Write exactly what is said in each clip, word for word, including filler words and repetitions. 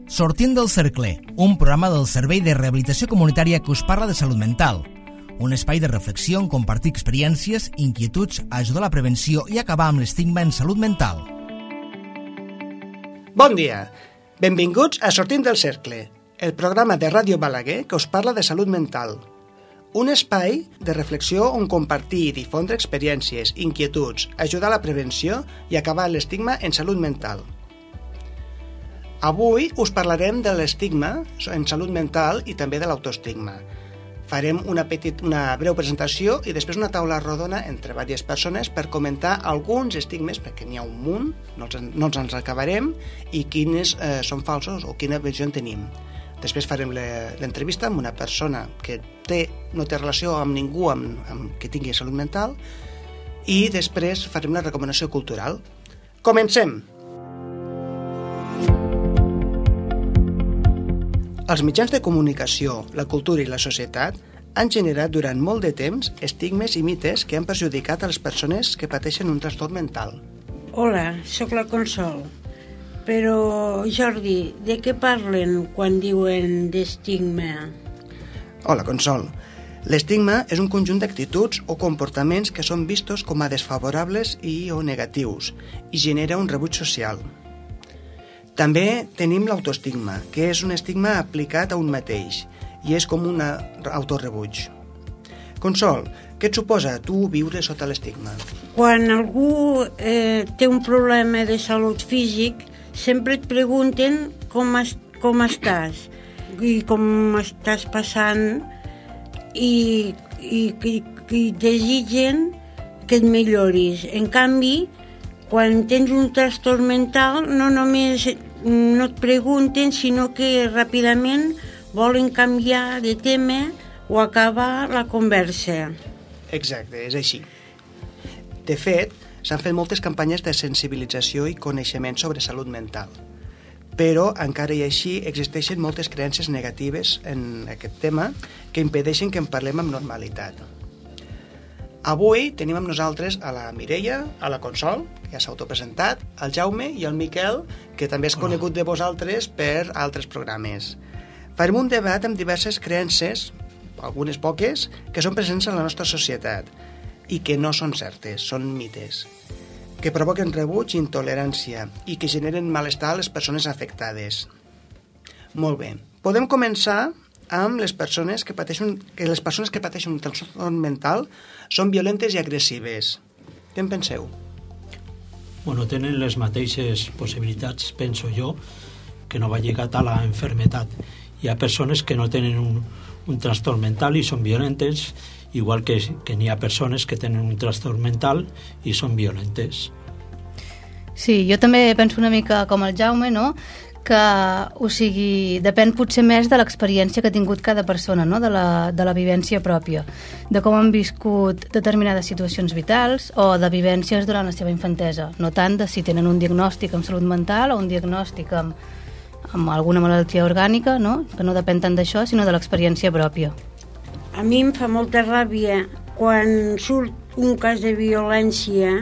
Sortint del cercle, un programa del Servei de Rehabilitació Comunitària que us parla de salut mental. Un espai de reflexió on compartir experiències, inquietuds, ajudar a la prevenció i acabar amb l'estigma en salut mental. Bon dia! Benvinguts a Sortint del cercle, el programa de Ràdio Balaguer que us parla de salut mental. Un espai de reflexió on compartir i difondre experiències, inquietuds, ajudar a la prevenció i acabar l'estigma en salut mental. Avui us parlarem de l'estigma en salut mental i també de l'autoestigma. Farem una, petit, una breu presentació i després una taula rodona entre diverses persones per comentar alguns estigmes, perquè n'hi ha un munt, no els, no els ens acabarem, i quines eh, són falsos o quina visió en tenim. Després farem l'entrevista amb una persona que té, no té relació amb ningú amb, amb que tingui salut mental i després farem la recomanació cultural. Comencem! Els mitjans de comunicació, la cultura i la societat han generat durant molt de temps estigmes i mites que han perjudicat a les persones que pateixen un trastorn mental. Hola, sóc la Consol. Però, Jordi, de què parlen quan diuen d'estigma? Hola, Consol. L'estigma és un conjunt d'actituds o comportaments que són vistos com a desfavorables i o negatius i genera un rebuig social. També tenim l'autoestigma, que és un estigma aplicat a un mateix i és com un autorrebuig. Consol, què et suposa tu viure sota l'estigma? Quan algú eh, té un problema de salut físic, sempre et pregunten com, es, com estàs i com estàs passant i, i, i, i desitgen que et milloris. En canvi, quan tens un trastorn mental, no només no et pregunten, sinó que ràpidament volen canviar de tema o acabar la conversa. Exacte, és així. De fet, s'han fet moltes campanyes de sensibilització i coneixement sobre salut mental, però encara i així existeixen moltes creences negatives en aquest tema que impedeixen que en parlem amb normalitat. Avui tenim amb nosaltres a la Mireia, a la Consol, que ja s'ha autopresentat, al Jaume i al Miquel, que també és conegut de vosaltres per altres programes. Farem un debat amb diverses creences, algunes poques, que són presents en la nostra societat i que no són certes, són mites, que provoquen rebuig i intolerància i que generen malestar a les persones afectades. Molt bé, podem començar amb les persones que pateixen, que les persones que pateixen un trastorn mental són violentes i agressives. Què en penseu? Bueno, tenen les mateixes possibilitats, penso jo, que no va lligat a la enfermetat. Hi ha persones que no tenen un, un trastorn mental i són violentes, igual que, que n'hi ha persones que tenen un trastorn mental i són violentes. Sí, jo també penso una mica com el Jaume, no?, que, o sigui, depèn potser més de l'experiència que ha tingut cada persona, no?, de la, de la vivència pròpia, de com han viscut determinades situacions vitals o de vivències durant la seva infantesa, no tant de si tenen un diagnòstic amb salut mental o un diagnòstic amb, amb alguna malaltia orgànica, no?, que no depèn tant d'això, sinó de l'experiència pròpia. A mi em fa molta ràbia quan surt un cas de violència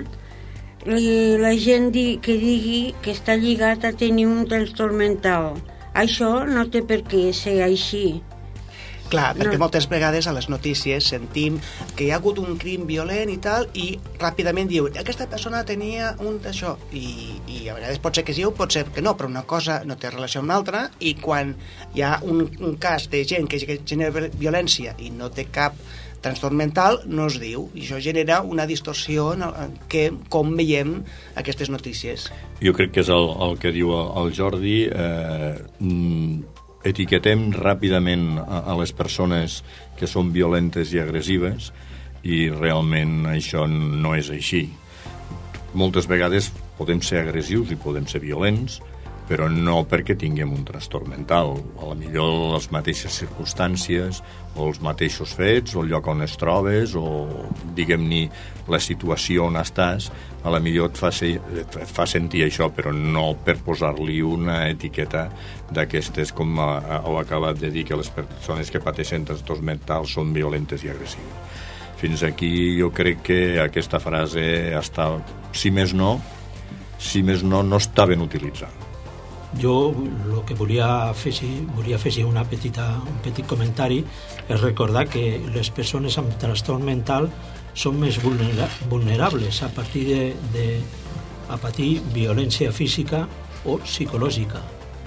i la gent di, que digui que està lligat a tenir un trastorn mental. Això no té per què ser així. Clar, perquè no. Moltes vegades a les notícies sentim que hi ha hagut un crim violent i tal, i ràpidament diuen aquesta persona tenia un d'això, i, i a vegades pot ser que sí o pot ser que no, però una cosa no té relació amb l'altra, i quan hi ha un, un cas de gent que genera violència i no té cap trastorn mental, no es diu, i això genera una distorsió en el, que, com veiem aquestes notícies. Jo crec que és el, el que diu el Jordi, eh, etiquetem ràpidament a, a les persones que són violentes i agressives i realment això no és així. Moltes vegades podem ser agressius i podem ser violents, però no perquè tinguem un trastorn mental. A la millor les mateixes circumstàncies o els mateixos fets o el lloc on es trobes o diguem-ne la situació on estàs, a la millor et fa, ser, et fa sentir això, però no per posar-li una etiqueta d'aquestes com heu acabat de dir que les persones que pateixen trastorns mentals són violentes i agressives. Fins aquí jo crec que aquesta frase està, si més no, si més no, no està ben utilitzada. Jo el que volia afegir, volia afegir una petita, un petit comentari és recordar que les persones amb trastorn mental són més vulnera vulnerables a partir de, de a patir violència física o psicològica.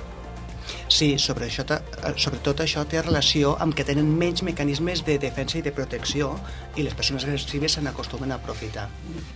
Sí, sobre això, sobretot això té relació amb que tenen menys mecanismes de defensa i de protecció i les persones agressives se n'acostumen a aprofitar.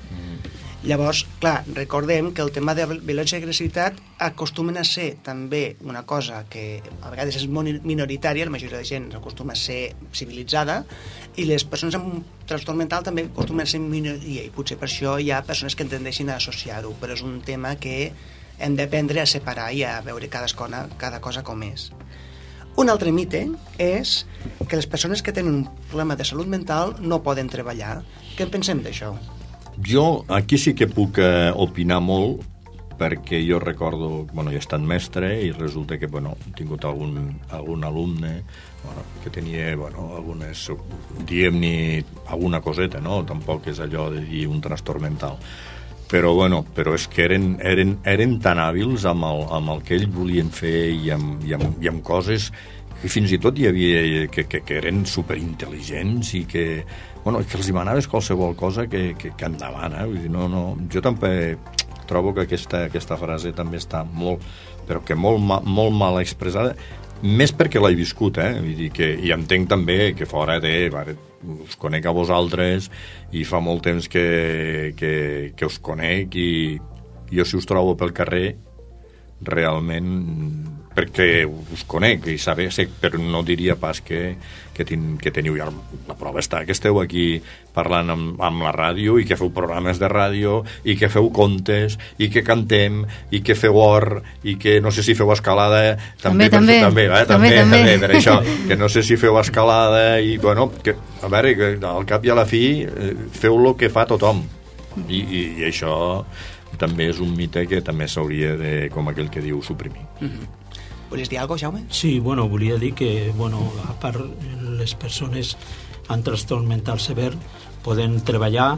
Llavors, clar, recordem que el tema de violència i agressivitat acostumen a ser també una cosa que a vegades és minoritària, la majoria de gent acostuma a ser civilitzada, i les persones amb un trastorn mental també acostumen a ser minoria, i potser per això hi ha persones que tendeixin a associar-ho, però és un tema que hem d'aprendre a separar i a veure cada cosa, cada cosa com és. Un altre mite és que les persones que tenen un problema de salut mental no poden treballar. Què en pensem d'això? Jo aquí sí que puc eh, opinar molt, perquè jo recordo, bueno, jo he estat mestre i resulta que, bueno, he tingut algun, algun alumne bueno, que tenia, bueno, algunes, diguem-ne, alguna coseta, no? Tampoc és allò de dir un trastorn mental. Però, bueno, però és que eren, eren, eren tan hàbils amb el, amb el que ells volien fer i amb, i amb, i amb coses que fins i tot hi havia que, que, que eren superintel·ligents i que, bueno, que els demanaves qualsevol cosa que, que, que endavant, eh? Vull dir, no, no, jo també trobo que aquesta, aquesta frase també està molt, però que molt, molt mal expressada, més perquè l'he viscut, eh? Vull dir que, i entenc també que fora de... Vale, us conec a vosaltres i fa molt temps que, que, que us conec i jo si us trobo pel carrer realment perquè us conec i saber, però no diria pas que, que, ten, que teniu ja la prova està, que esteu aquí parlant amb, amb la ràdio i que feu programes de ràdio i que feu contes i que cantem i que feu or i que no sé si feu escalada també, també, també, també, eh? també, també, també, per això, que no sé si feu escalada i bueno, que, a veure, que al cap i a la fi feu el que fa tothom i, i, i això també és un mite que també s'hauria de, com aquell que diu, suprimir. Mm-hmm. Volies dir alguna cosa, Jaume? Sí, bueno, volia dir que, bueno, a part les persones amb trastorn mental sever poden treballar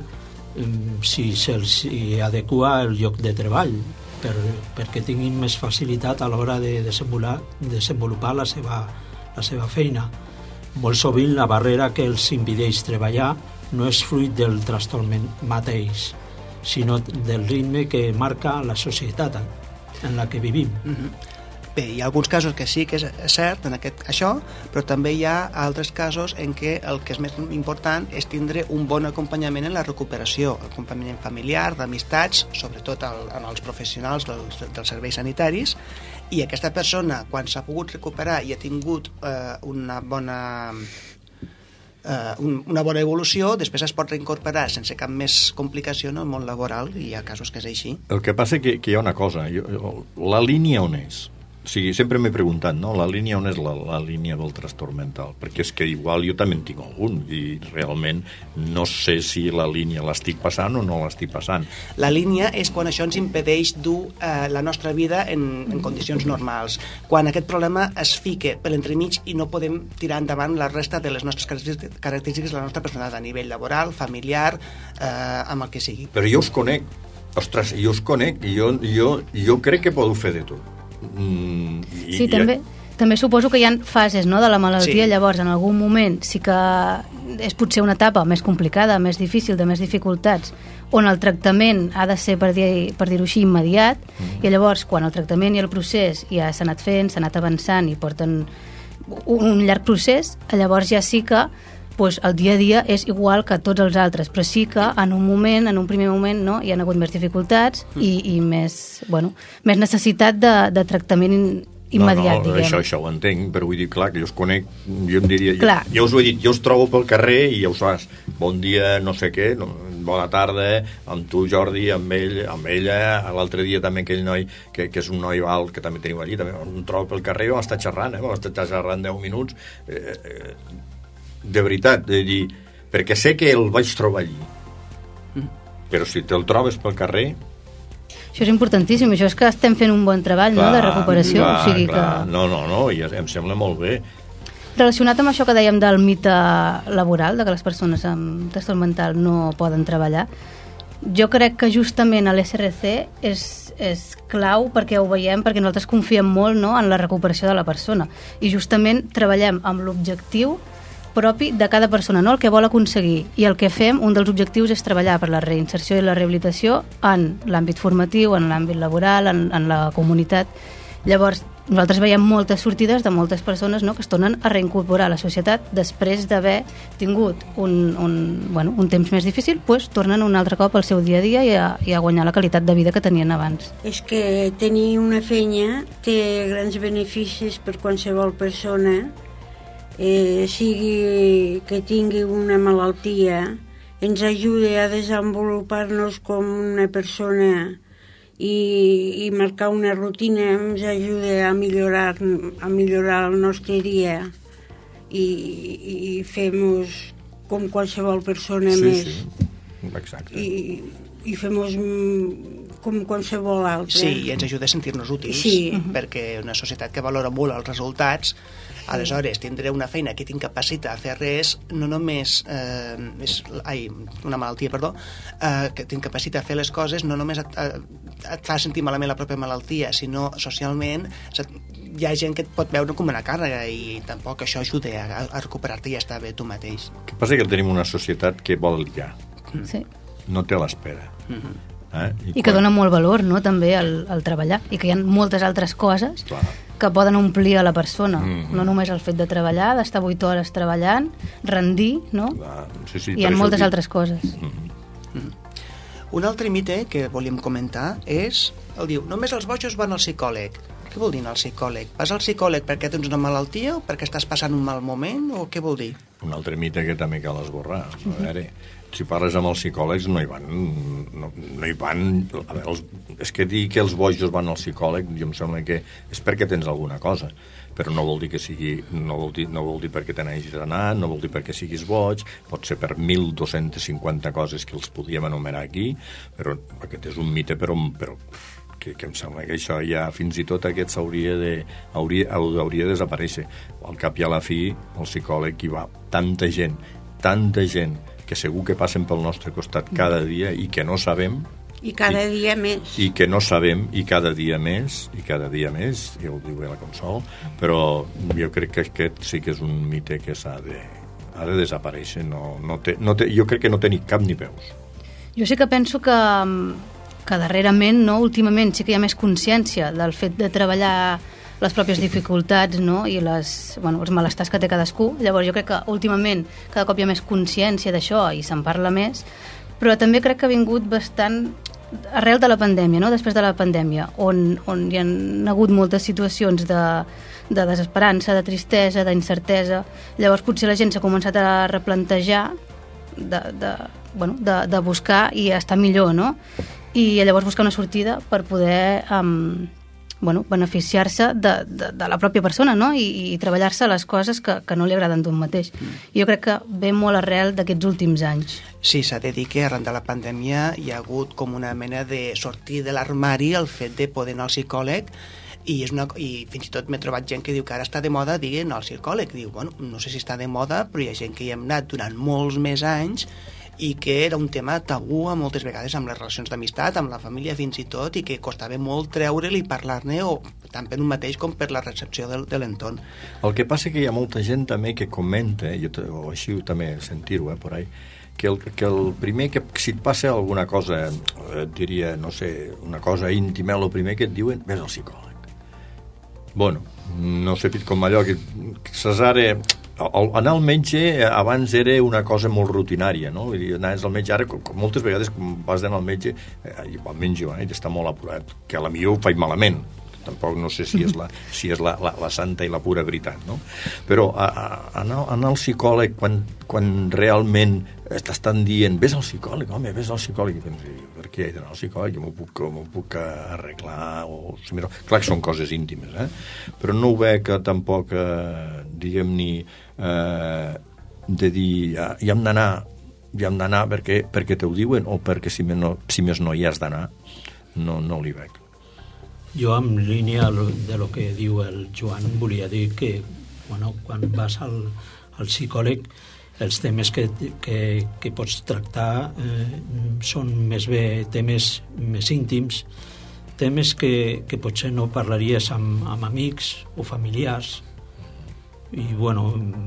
si se'ls adequa el lloc de treball per, perquè tinguin més facilitat a l'hora de desenvolupar, desenvolupar la seva, la seva feina. Molt sovint la barrera que els impedeix treballar no és fruit del trastorn mateix, sinó del ritme que marca la societat en la que vivim. Mm-hmm. Bé, hi ha alguns casos que sí que és cert en aquest, això, però també hi ha altres casos en què el que és més important és tindre un bon acompanyament en la recuperació, acompanyament familiar, d'amistats, sobretot el, en els professionals dels, dels serveis sanitaris, i aquesta persona, quan s'ha pogut recuperar i ha tingut eh, una bona... Uh, un, una bona evolució, després es pot reincorporar sense cap més complicació en el món laboral, i hi ha casos que és així. El que passa que, que hi ha una cosa, jo, la línia on és? O sigui, sempre m'he preguntat, no? La línia on és la, la línia del trastorn mental? Perquè és que igual jo també en tinc algun i realment no sé si la línia l'estic passant o no l'estic passant. La línia és quan això ens impedeix dur eh, la nostra vida en, en condicions normals. Quan aquest problema es fica per l'entremig i no podem tirar endavant la resta de les nostres característiques de la nostra personalitat a nivell laboral, familiar, eh, amb el que sigui. Però jo us conec, ostres, jo us conec i jo, jo, jo crec que podeu fer de tot. Mm, i, sí, i, també, i... també suposo que hi ha fases, no, de la malaltia, sí. Llavors en algun moment sí que és potser una etapa més complicada, més difícil, de més dificultats, on el tractament ha de ser, per dir, per dir-ho així, immediat, mm. i llavors quan el tractament i el procés ja s'ha anat fent, s'ha anat avançant i porten un llarg procés, llavors ja sí que pues, el dia a dia és igual que tots els altres, però sí que en un moment, en un primer moment, no, hi ha hagut més dificultats i, i més, bueno, més necessitat de, de tractament immediat, no, no, diguem. Això, això ho entenc, però vull dir, clar, que jo us conec, jo em diria, jo, jo us ho he dit, jo us trobo pel carrer i ja ho saps, bon dia, no sé què, no, bona tarda, amb tu, Jordi, amb ell, amb ella, l'altre dia també aquell noi, que, que és un noi alt, que també teniu allí, també em trobo pel carrer i vam estar xerrant, eh, vam estar xerrant deu minuts, eh, eh, de veritat, de dir, perquè sé que el vaig trobar allí, mm. però si te'l trobes pel carrer... Això és importantíssim, això és que estem fent un bon treball, clar, no?, de recuperació. Clar, o sigui clar. Que... No, no, no, i em sembla molt bé. Relacionat amb això que dèiem del mite laboral, de que les persones amb trastorn mental no poden treballar, jo crec que justament a l'S R C és, és clau perquè ho veiem, perquè nosaltres confiem molt, no?, en la recuperació de la persona i justament treballem amb l'objectiu propi de cada persona, no?, el que vol aconseguir, i el que fem, un dels objectius és treballar per la reinserció i la rehabilitació en l'àmbit formatiu, en l'àmbit laboral, en, en la comunitat. Llavors, nosaltres veiem moltes sortides de moltes persones, no?, que es tornen a reincorporar a la societat després d'haver tingut un, un, bueno, un temps més difícil, pues, tornen un altre cop al seu dia a dia i a, i a guanyar la qualitat de vida que tenien abans. És que tenir una feina té grans beneficis per qualsevol persona, eh, sigui que tingui una malaltia, ens ajuda a desenvolupar-nos com una persona i, i marcar una rutina ens ajuda a millorar, a millorar el nostre dia i, i fem-nos com qualsevol persona sí, més. Sí, exacte. I, i fem-nos com qualsevol altre. Sí, i ens ajuda a sentir-nos útils, sí. perquè una societat que valora molt els resultats, aleshores tindré una feina que t'incapacita a fer res, no només eh, és, ai, una malaltia, perdó, eh, que t'incapacita a fer les coses, no només et, et fa sentir malament la pròpia malaltia, sinó socialment hi ha gent que et pot veure com una càrrega i tampoc això ajuda a, a recuperar-te i a estar bé tu mateix. El que passa que tenim una societat que vol ja, Sí. no té l'espera. Mm-hmm. Eh? I, I que dona molt valor, no?, també al, al treballar, i que hi ha moltes altres coses Clar. que poden omplir a la persona, Mm-hmm. no només el fet de treballar, d'estar vuit hores treballant, rendir, no? Clar, sí, sí, Hi ha per això moltes dic. altres coses. Mm-hmm. Un altre mite que volíem comentar és, el diu, només els bojos van al psicòleg. Què vol dir anar al psicòleg? Vas al psicòleg perquè tens una malaltia o perquè estàs passant un mal moment o què vol dir? Un altre mite que també cal esborrar. A veure, si parles amb els psicòlegs no hi van... No, no hi van... A veure, els, és que dir que els bojos van al psicòleg, jo em sembla que és perquè tens alguna cosa, però no vol dir que sigui... No vol dir, no vol dir perquè te n'hagis d'anar, no vol dir perquè siguis boig, pot ser per mil dos-cents cinquanta coses que els podíem enumerar aquí, però aquest és un mite, però... però que, que em sembla que això ja fins i tot aquest s'hauria de, hauria, hauria de desaparèixer. Al cap i a la fi, el psicòleg hi va tanta gent, tanta gent, que segur que passen pel nostre costat cada dia i que no sabem... I cada i, dia més. I que no sabem, i cada dia més, i cada dia més, ja ho diu la Consol, però jo crec que aquest sí que és un mite que s'ha de, ha de desaparèixer. No, no té, no té, jo crec que no té ni cap ni peus. Jo sí que penso que, que darrerament, no, últimament, sí que hi ha més consciència del fet de treballar les pròpies dificultats, no?, i les, bueno, els malestars que té cadascú. Llavors jo crec que últimament cada cop hi ha més consciència d'això i se'n parla més, però també crec que ha vingut bastant arrel de la pandèmia, no?, després de la pandèmia, on, on hi ha hagut moltes situacions de, de desesperança, de tristesa, d'incertesa. Llavors potser la gent s'ha començat a replantejar de, de, bueno, de, de buscar i estar millor, no?, i llavors buscar una sortida per poder um, bueno, beneficiar-se de, de, de la pròpia persona, no?, i, i treballar-se les coses que, que no li agraden d'un mateix. Jo crec que ve molt arrel d'aquests últims anys. Sí, s'ha de dir que arran de la pandèmia hi ha hagut com una mena de sortir de l'armari el fet de poder anar al psicòleg i, és una, i fins i tot m'he trobat gent que diu que ara està de moda dir anar al psicòleg. Diu, bueno, no sé si està de moda, però hi ha gent que hi hem anat durant molts més anys i que era un tema tabú a moltes vegades amb les relacions d'amistat, amb la família fins i tot, i que costava molt treure-li i parlar-ne, o tant per un mateix com per la recepció del, de l'entorn. El que passa que hi ha molta gent també que comenta, jo, o així també sentir-ho, eh, por ahí, que el, que el primer que si et passa alguna cosa, eh, diria, no sé, una cosa íntima, el primer que et diuen, ves al psicòleg. Bueno, no sé, com allò que Cesare... Anar al metge abans era una cosa molt rutinària, no? Vull dir, anaves al metge ara, com moltes vegades quan vas d'anar al metge, eh, almenys jo, eh, està molt apurat, que a la millor ho faig malament, tampoc no sé si és la, si és la, la, la santa i la pura veritat, no? Però a, a, anar, anar al psicòleg quan, quan realment t'estan dient vés al psicòleg, home, vés al psicòleg, i penso, per què he d'anar al psicòleg? Jo m'ho puc, m'ho puc arreglar, o... clar que són coses íntimes, eh? Però no ho veig tampoc, eh, diguem-ni, eh, de dir, ja, ja hem d'anar, ja hem d'anar perquè, perquè te ho diuen, o perquè si més no, si més no hi has d'anar, no, no li veig. Jo, en línia de lo que diu el Joan, volia dir que bueno, quan vas al, al psicòleg els temes que, que, que pots tractar eh, són més bé temes més íntims, temes que, que potser no parlaries amb, amb amics o familiars, i bueno,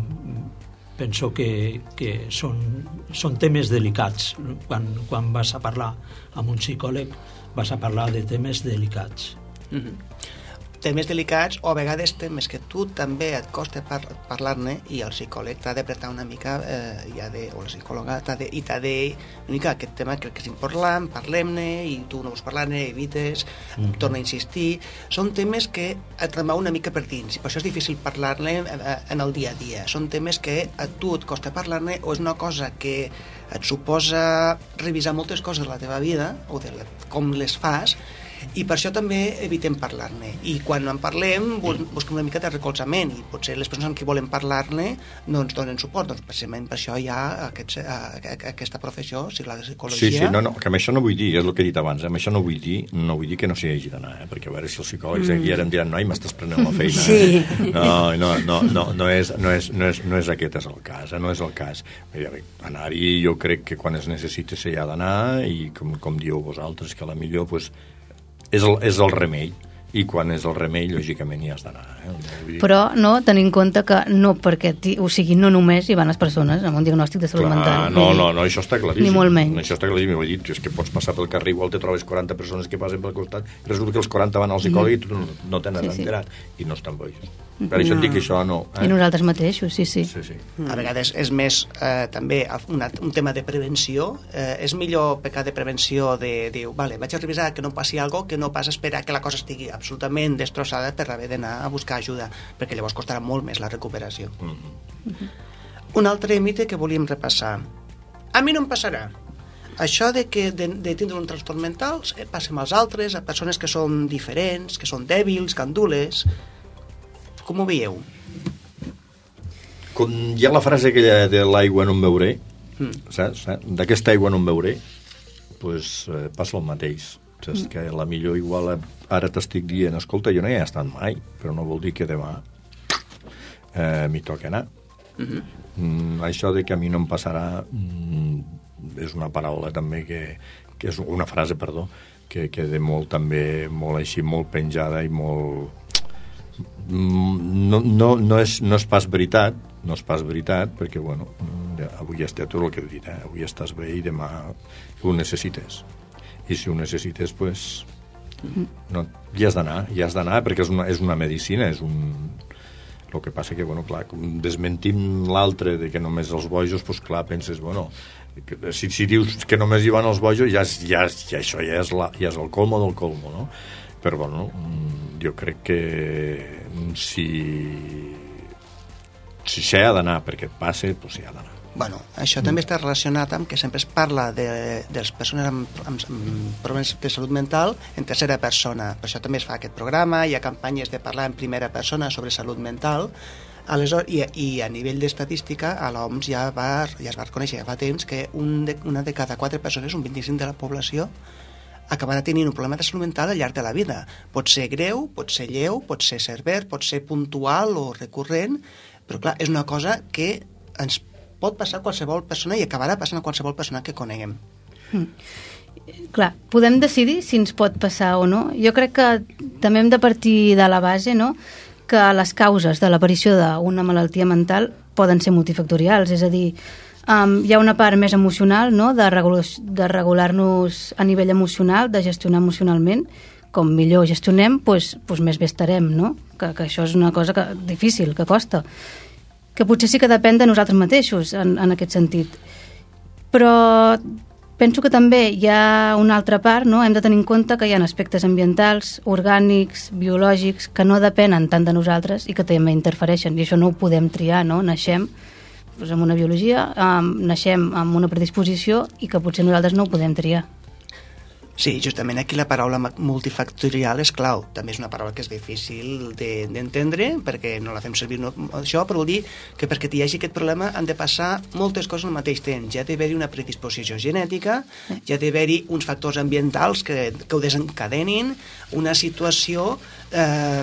penso que, que són, són temes delicats. Quan, quan vas a parlar amb un psicòleg vas a parlar de temes delicats. Mm-hmm. Temes delicats o a vegades temes que tu també et costa par parlar-ne i el psicòleg t'ha d'apretar una mica eh, i ha de, o la psicòloga t'ha de, i t'ha de una mica aquest tema crec que és important, parlem-ne i tu no vols parlar-ne, evites, mm. torna a insistir. Són temes que et remou una mica per dins i per això és difícil parlar-ne eh, en el dia a dia. Són temes que a tu et costa parlar-ne o és una cosa que et suposa revisar moltes coses de la teva vida o de la, com les fas, i per això també evitem parlar-ne i quan en parlem busquem una mica de recolzament i potser les persones amb qui volen parlar-ne no ens donen suport, doncs precisament per això hi ha aquest, aquesta professió, o sigui, la de psicologia. Sí, sí, no, no, que amb això no vull dir, és el que he dit abans, amb això no vull dir, no vull dir que no s'hi hagi d'anar, eh? Perquè a veure si els psicòlegs mm. aquí ara em diran, noi, m'estàs prenent la feina. Sí. Eh? No, no, no, no, no, és, no, és, no, és, no és aquest és el cas, eh? No és el cas. Anar-hi jo crec que quan es necessita s'hi ha d'anar i com, com dieu vosaltres, que a la millor pues, és el, és el remei i quan és el remei lògicament hi has d'anar, eh? Dir... Però no, tenint en compte que no perquè o sigui, no només hi van les persones amb un diagnòstic de salut Clar, mental no, no, no, això està claríssim, ni molt menys. Això està claríssim, ho he dit, és que pots passar pel carrer igual te trobes quaranta persones que passen pel costat i resulta que els quaranta van al psicòleg mm. i tu no, no te n'has sí, enterat sí. I no estan bojos. Per això no. Et dic que això no... Eh? I nosaltres mateixos, sí, sí. sí, sí. A vegades és més eh, també una, un tema de prevenció. Eh, és millor pecar de prevenció de dir, vale, vaig a revisar que no passi alguna cosa, que no pas esperar que la cosa estigui absolutament destrossada per haver d'anar a buscar ajuda, perquè llavors costarà molt més la recuperació. Mm-hmm. Mm-hmm. Un altre mite que volíem repassar. A mi no em passarà. Això de, que, de, de tindre un trastorn mental eh, passa amb els altres, a persones que són diferents, que són dèbils, gandules... Com ho veieu? Com hi ha la frase aquella de l'aigua no em beuré, mm. saps? D'aquesta aigua no em beuré, pues, eh, passa el mateix. Saps? Mm. Que la millor igual ara t'estic dient, escolta, jo no hi he estat mai, però no vol dir que demà eh, m'hi toca anar. Mm-hmm. Mm, això de que a mi no em passarà mm, és una paraula també que, que és una frase, perdó, que queda molt també, molt així, molt penjada i molt... No, no, no, és, no és pas veritat, no és pas veritat, perquè, bueno, avui estàs tot el que he dit, eh? Avui estàs bé i demà ho necessites. I si ho necessites, pues, no, hi has d'anar, hi has d'anar, perquè és una, és una medicina, és un... El que passa que, bueno, clar, desmentim l'altre de que només els bojos, pues, clar, penses, bueno, si, si dius que només hi van els bojos, ja, ja, ja això ja és, la, ja és el colmo del colmo, no? Però, bueno, jo crec que si si s'hi ha d'anar perquè et passe, doncs s'hi ha d'anar. Bueno, això mm. també està relacionat amb que sempre es parla de, de les persones amb, amb, amb problemes de salut mental en tercera persona. Per això també es fa aquest programa, hi ha campanyes de parlar en primera persona sobre salut mental. Aleshores, i, i a nivell d'estadística, a l'O M S ja, va, ja es va reconèixer ja fa temps que un de, una de cada quatre persones, un vint-i-cinc de la població, acabarà tenint un problema de salut mental al llarg de la vida. Pot ser greu, pot ser lleu, pot ser sever, pot ser puntual o recurrent, però clar, és una cosa que ens pot passar a qualsevol persona i acabarà passant a qualsevol persona que coneguem. Mm. Clar, podem decidir si ens pot passar o no. Jo crec que també hem de partir de la base, no?, que les causes de l'aparició d'una malaltia mental poden ser multifactorials, és a dir, Um, hi ha una part més emocional, no?, de, regular, de regular-nos a nivell emocional, de gestionar emocionalment. Com millor gestionem, pues, pues més bé estarem, no? Que, que això és una cosa que, difícil, que costa. Que potser sí que depèn de nosaltres mateixos, en, en aquest sentit. Però penso que també hi ha una altra part, no? Hem de tenir en compte que hi ha aspectes ambientals, orgànics, biològics, que no depenen tant de nosaltres i que també interfereixen, i això no ho podem triar, no? Naixem doncs amb una biologia, um, naixem amb una predisposició i que potser nosaltres no ho podem triar. Sí, justament aquí la paraula multifactorial és clau. També és una paraula que és difícil de, d'entendre perquè no la fem servir no, això, però vol dir que perquè hi hagi aquest problema han de passar moltes coses al mateix temps. Hi ha d'haver-hi una predisposició genètica, hi ha d'haver-hi uns factors ambientals que, que ho desencadenin, una situació... Eh,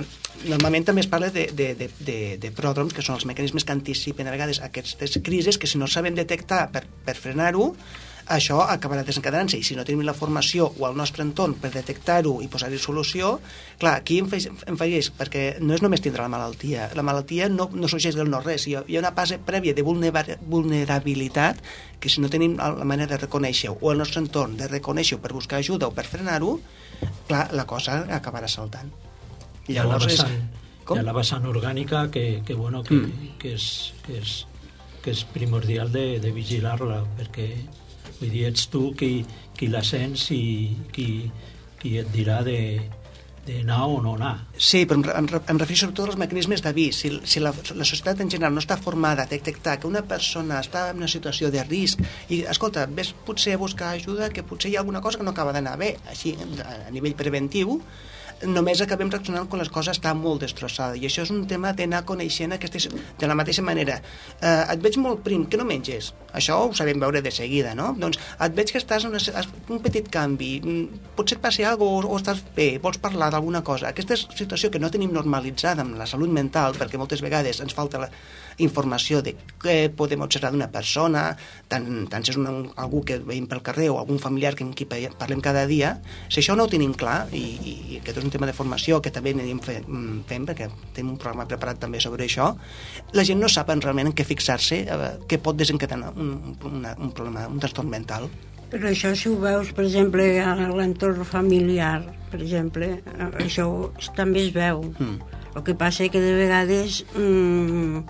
normalment també es parla de, de, de, de, de pròdroms, que són els mecanismes que anticipen a vegades aquestes crisis, que si no sabem detectar per, per frenar-ho, això acabarà desencadenant-se, i si no tenim la formació o el nostre entorn per detectar-ho i posar-hi solució, clar, aquí em falleix, perquè no és només tindre la malaltia, la malaltia no, no sorgeix del no-res, hi ha, hi ha una fase prèvia de vulnerabilitat que si no tenim la manera de reconèixer-ho o el nostre entorn de reconèixer-ho per buscar ajuda o per frenar-ho, clar, la cosa acabarà saltant. I hi ha la vessant, hi ha la vessant orgànica que, que, bueno, que, mm. que, és, que, és, que és primordial de, de vigilar-la, perquè vull dir, ets tu qui, qui la sents i qui, qui et dirà de, de anar o no anar. Sí, però em, em, em refereixo sobretot als mecanismes d'avís. Si, si la, la societat en general no està formada a detectar que una persona està en una situació de risc i, escolta, ves potser a buscar ajuda, que potser hi ha alguna cosa que no acaba d'anar bé, així, a nivell preventiu, només acabem reaccionant quan les coses estan molt destrossades, i això és un tema d'anar coneixent aquestes, de la mateixa manera. Eh, et veig molt prim, que no menges? Això ho sabem veure de seguida, no? Doncs et veig que estàs en una, un petit canvi, potser et passi alguna cosa o, o estàs bé, vols parlar d'alguna cosa. Aquesta és una situació que no tenim normalitzada amb la salut mental, perquè moltes vegades ens falta la informació de què podem observar d'una persona, tant, tant si és una, algú que veiem pel carrer o algun familiar que amb qui parlem cada dia. Si això no ho tenim clar, i, i aquest és un tema de formació que també anem fent, fent, perquè tenim un programa preparat també sobre això, la gent no sap realment en què fixar-se, eh, què pot desencadenar un, una, un problema, un trastorn mental. Però això, si ho veus, per exemple, a l'entorn familiar, per exemple, això també es veu. Mm. El que passa és que de vegades mmm,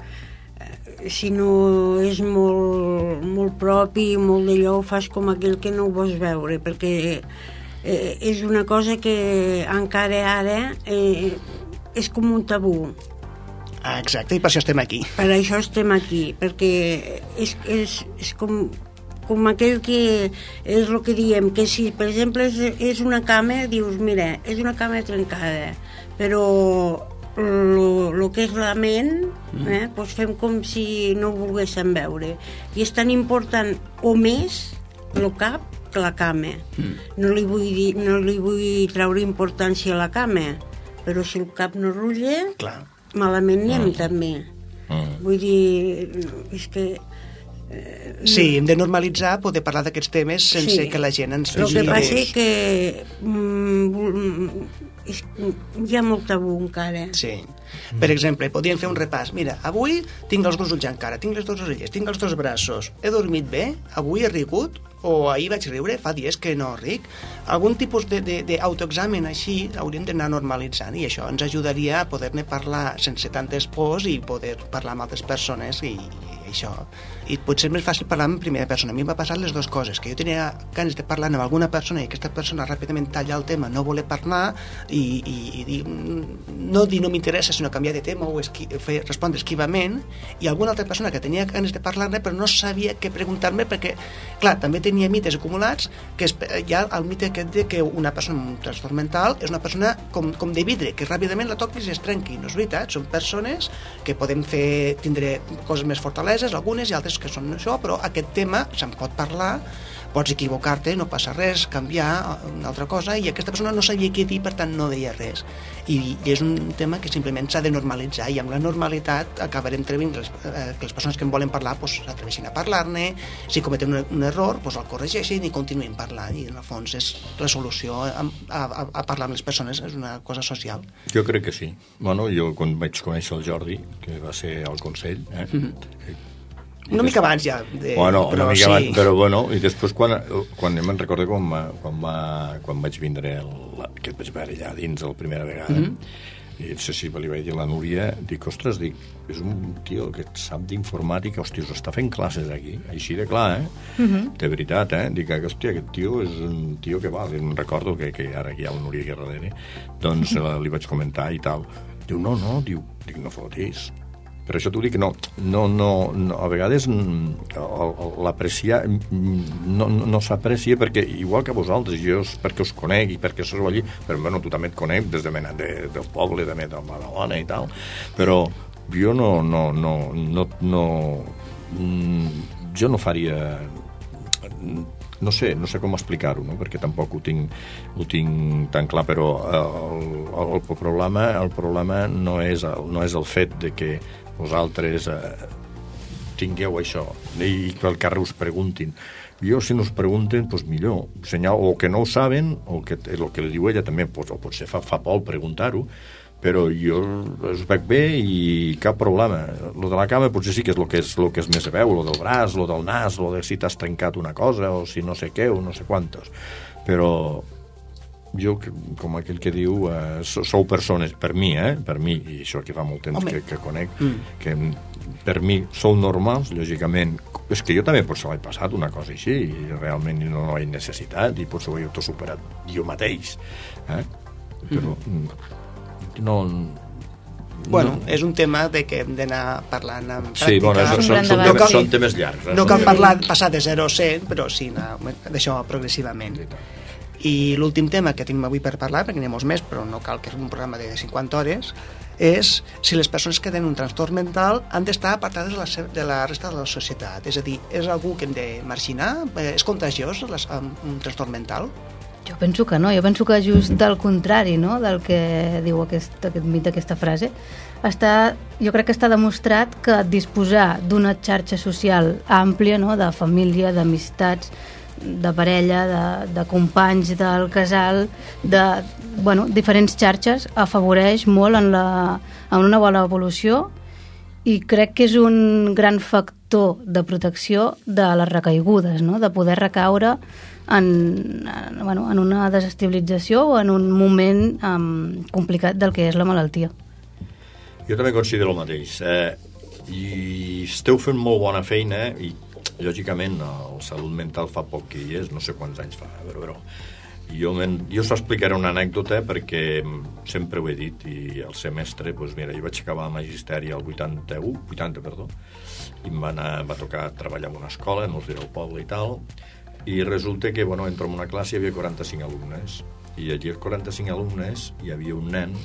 si no és molt, molt propi, molt d'allò, ho fas com aquell que no ho vols veure, perquè eh, és una cosa que encara ara eh, és com un tabú. Ah, exacte, i per això estem aquí. Per això estem aquí, perquè és, és, és com, com aquell que és el que diem, que si, per exemple, és, és una cama, dius, mira, és una cama trencada, però el que és la ment, eh, doncs fem com si no ho volguéssim veure. I és tan important o més el cap que la cama. Mm. No li vull dir, no li vull treure importància a la cama, però si el cap no rulla, clar, malament anem mm. també. Mm. Vull dir, és que eh, sí, hem de normalitzar poder parlar d'aquests temes sense sí. que la gent ens fixi. El que passa és que mm, és, hi ha molt tabú encara. Sí. Per exemple, podríem fer un repàs. Mira, avui tinc els dos ulls encara, tinc les dues orelles, tinc els dos braços. He dormit bé? Avui he rigut? O ahir vaig riure? Fa dies que no ric? Algun tipus d'autoexamen així hauríem d'anar normalitzant, i això ens ajudaria a poder-ne parlar sense tantes pors i poder parlar amb altres persones i, i això. I potser és més fàcil parlar en primera persona. A mi em va passar les dues coses, que jo tenia ganes de parlar amb alguna persona i aquesta persona ràpidament talla el tema, no voler parlar i, i, i dir, no dir no m'interessa, sinó canviar de tema o esqui, fer, respondre esquivament, i alguna altra persona que tenia ganes de parlar-ne però no sabia què preguntar-me, perquè, clar, també tenia mites acumulats, que es, hi ha el mite aquest de que una persona amb un trastorn mental és una persona com, com de vidre, que ràpidament la toquis i es trenqui. No és veritat, són persones que podem fer, tindre coses més fortaleses, algunes i altres que són això, però aquest tema se'n pot parlar, pots equivocar-te, no passa res, canviar una altra cosa, i aquesta persona no sabia què dir, per tant no deia res. I, i és un tema que simplement s'ha de normalitzar, i amb la normalitat acabarem trebint les, eh, que les persones que en volen parlar pues, s'atreveixin a parlar-ne, si cometen un, un error pues, el corregeixin i continuïn parlant, i en el fons és la solució a, a, a parlar amb les persones, és una cosa social. Jo crec que sí. Bueno, jo quan vaig conèixer el Jordi, que va ser al Consell, eh, mm-hmm. una mica abans ja de, bueno, però, una mica sí. abans, però bueno, i després quan, quan me'n recordo quan, va, quan, va, quan vaig vindre el, que et vaig veure allà dins la primera vegada, mm-hmm. i no sé si li vaig dir a la Núria, dic, ostres, dic, és un tio que sap d'informàtica, hòstia, us està fent classes aquí, així de clar, eh? Mm-hmm. De veritat, eh? Dic, hòstia, aquest tio és un tio que va, no recordo que, que ara aquí hi ha la Núria aquí darrere, doncs mm-hmm. li vaig comentar i tal. Diu, no, no, diu, dic, no fotis. Per això t'ho dic, no, no, no, no a vegades l'apreciar no, no, no s'aprecia perquè, igual que vosaltres, jo perquè us conec i perquè sou allí, però bueno, tu també et conec des de, de, del poble, també de Badalona i tal, però jo no, no, no, no, no jo no faria no sé, no sé com explicar-ho, no? Perquè tampoc ho tinc, ho tinc tan clar, però el, el, el, problema, el problema no és el, no és el fet de que vosaltres eh, tingueu això i que al carrer us preguntin. Jo, si no us pregunten, doncs millor. Senyal, o que no ho saben, o que el que li diu ella també, doncs, o potser fa, fa por preguntar-ho, però jo us veig bé i cap problema. Lo de la cama potser sí que és el que és, lo que és més veu, lo del braç, lo del nas, lo de si t'has trencat una cosa, o si no sé què, o no sé quantos. Però jo, com aquell que diu, eh, sou persones, per mi, eh, per mi, i això que fa molt temps que, que conec, mm. que per mi sou normals, lògicament. És que jo també potser l'he passat una cosa així, i realment no, no hi ha necessitat, i potser ho he superat jo mateix. Eh? Però mm. no... Bueno, no. És un tema de que hem d'anar parlant amb pràctica. Sí, bueno, són, són, són, temes, són temes llargs. Eh? No cal parlar, passar de zero a cent, però sí anar d'això progressivament. I l'últim tema que tenim avui per parlar, perquè n'hi ha molts més, però no cal que és un programa de cinquanta hores, és si les persones que tenen un trastorn mental han d'estar apartades de la, de la resta de la societat. És a dir, és algú que hem de marginar? És contagiós les, un trastorn mental? Jo penso que no, jo penso que just del contrari, no?, del que diu aquest, aquest mit, aquesta frase. Està, jo crec que està demostrat que disposar d'una xarxa social àmplia, no?, de família, d'amistats, de parella, de, de companys del casal, de bueno, diferents xarxes, afavoreix molt en, la, en una bona evolució, i crec que és un gran factor de protecció de les recaigudes, no?, de poder recaure en, en, bueno, en una desestabilització o en un moment um, complicat del que és la malaltia. Jo també considero el mateix. Eh, I esteu fent molt bona feina, i lògicament el Salut Mental fa poc que hi és, no sé quants anys fa, però, però jo, jo us explicaré una anècdota perquè sempre ho he dit, i el semestre, doncs mira, jo vaig acabar el magisteri al vuitanta-u, vuitanta, perdó, i em va, anar, va tocar treballar en una escola, no us diré el poble i tal, i resulta que, bueno, entro en una classe i hi havia quaranta-cinc alumnes, i allí els quaranta-cinc alumnes hi havia un nen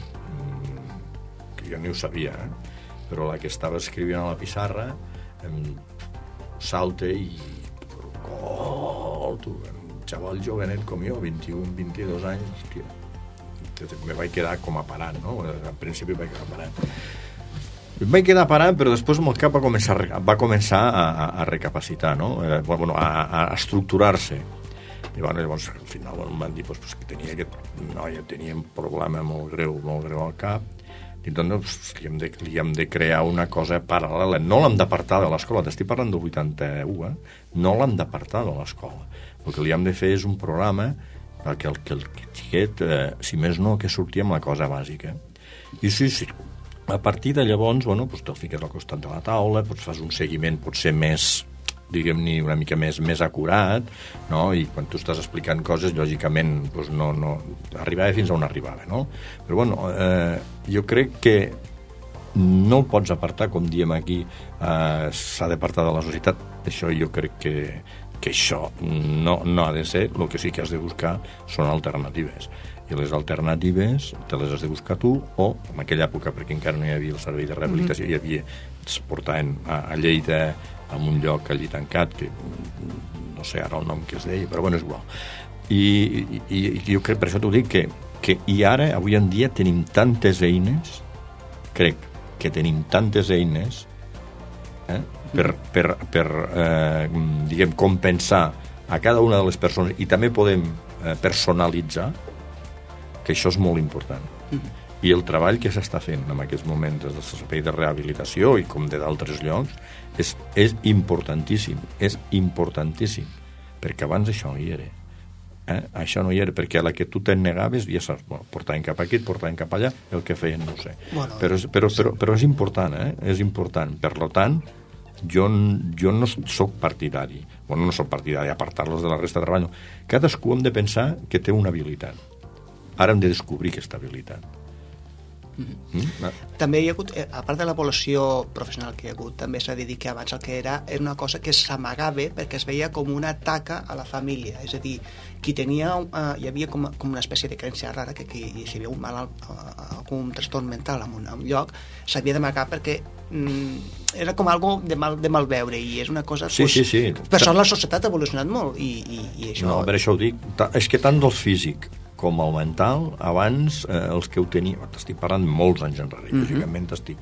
que jo ni ho sabia, eh? Però la que estava escrivint a la pissarra em salta i oh, tu, un xaval jovenet com jo, vint-i-un, vint-i-dos anys, hòstia, me vaig quedar com a parant, no? Al principi vaig quedar parant. Em vaig quedar parant, però després el cap va començar, va començar a, a, a recapacitar, no? Eh, bueno, a, a estructurar-se. I bueno, llavors, al final bueno, em van dir pues, pues, que tenia aquest noia tenia un problema molt greu, molt greu al cap, i doncs li hem, de, li hem de crear una cosa paral·lela. No l'hem d'apartar de l'escola, t'estic parlant del vuitanta-u, eh? No l'hem d'apartar de l'escola. El que li hem de fer és un programa perquè el, que el xiquet, eh, si més no, que surti amb la cosa bàsica. I sí, sí, a partir de llavors, bueno, doncs te'l fiques al costat de la taula, doncs fas un seguiment potser més, diguem-ne, una mica més més acurat, no? I quan tu estàs explicant coses, lògicament, doncs no, no, arribava fins a on arribava, no? Però, bueno, eh, jo crec que no el pots apartar, com diem aquí, eh, s'ha d'apartar de la societat. Això jo crec que, que això no, no ha de ser. El que sí que has de buscar són alternatives. I les alternatives te les has de buscar tu, o en aquella època, perquè encara no hi havia el servei de rehabilitació, mm-hmm. hi havia, es portaven a, a Lleida, en un lloc allí tancat, que no sé ara el nom que es deia, però bueno, és igual. I, i, i jo crec, per això t'ho dic, que, que i ara, avui en dia, tenim tantes eines, crec que tenim tantes eines, eh, per, per, per eh, diguem, compensar a cada una de les persones, i també podem eh, personalitzar, que això és molt important. Mm-hmm. I el treball que s'està fent en aquests moments des del servei de rehabilitació i com de d'altres llocs és, és importantíssim, és importantíssim, perquè abans això no hi era. Eh? Això no hi era, perquè a la que tu te'n negaves, ja saps, bueno, portaven cap aquí, portaven cap allà, el que feien no ho sé. Bueno, però, però, però, però és important, eh? És important. Per tant, jo, jo no soc partidari, bueno, no soc partidari apartar-los de la resta de treball. Cadascú hem de pensar que té una habilitat. Ara hem de descobrir aquesta habilitat. Mm-hmm. També hi ha hagut, a part de l'evolució professional que hi ha hagut, també s'ha de dir que abans el que era era una cosa que s'amagava perquè es veia com una taca a la família, és a dir, qui tenia uh, hi havia com, com una espècie de creença rara que, que si hi havia un malalt uh, algun trastorn mental en un, en un lloc s'havia d'amagar perquè era com algo de mal, de mal veure, i és una cosa... Sí, pues, sí, sí. Per sort la societat ha evolucionat molt, i, i, i això... No, per això ho dic. És que tant del físic com el mental, abans eh, els que ho tenien... T'estic parlant molts anys enrere, mm-hmm. lògicament t'estic...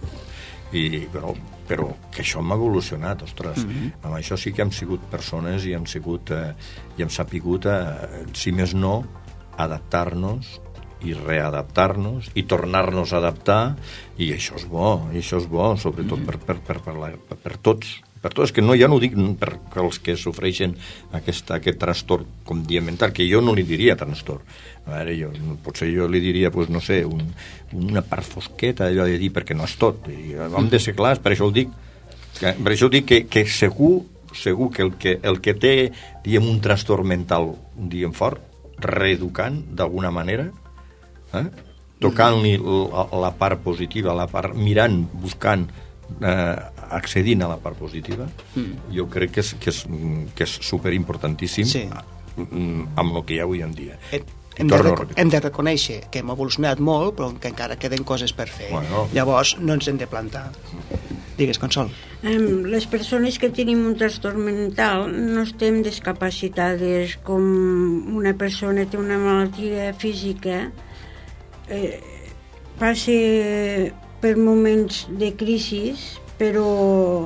I, però, però que això m'ha evolucionat, ostres. Mm-hmm. Amb això sí que hem sigut persones i hem sigut... Eh, i hem sapigut, eh, si més no, adaptar-nos i readaptar-nos i tornar-nos a adaptar, i això és bo, i això és bo, sobretot per, per, per, per, la, per, per tots. Per tots, que no, ja no ho dic per els que sofreixen aquest, aquest trastorn, com diem mental, que jo no li diria trastorn. A veure, jo, potser jo li diria, pues, no sé, un, una part fosqueta, allò de dir, perquè no és tot. I hem de ser clars, per això ho dic. Que, per això ho dic que, que segur, segur que el que, el que té, diguem, un trastorn mental, diguem, fort, reeducant d'alguna manera, eh? Tocant-li la, la part positiva, la part, mirant, buscant, eh, accedint a la part positiva, mm. jo crec que és, que és, que és superimportantíssim, sí. amb el que hi ha avui en dia. Hem, hem, de rec hem de reconèixer que hem evolucionat molt, però que encara queden coses per fer. Bueno. Llavors no ens hem de plantar. Digues, Consol. Um, les persones que tenim un trastorn mental no estem discapacitades com una persona té una malaltia física, eh, passa per moments de crisi, però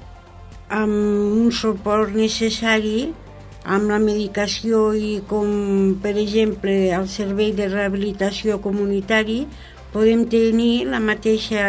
amb un suport necessari, amb la medicació i com, per exemple, el servei de rehabilitació comunitari, podem tenir la mateixa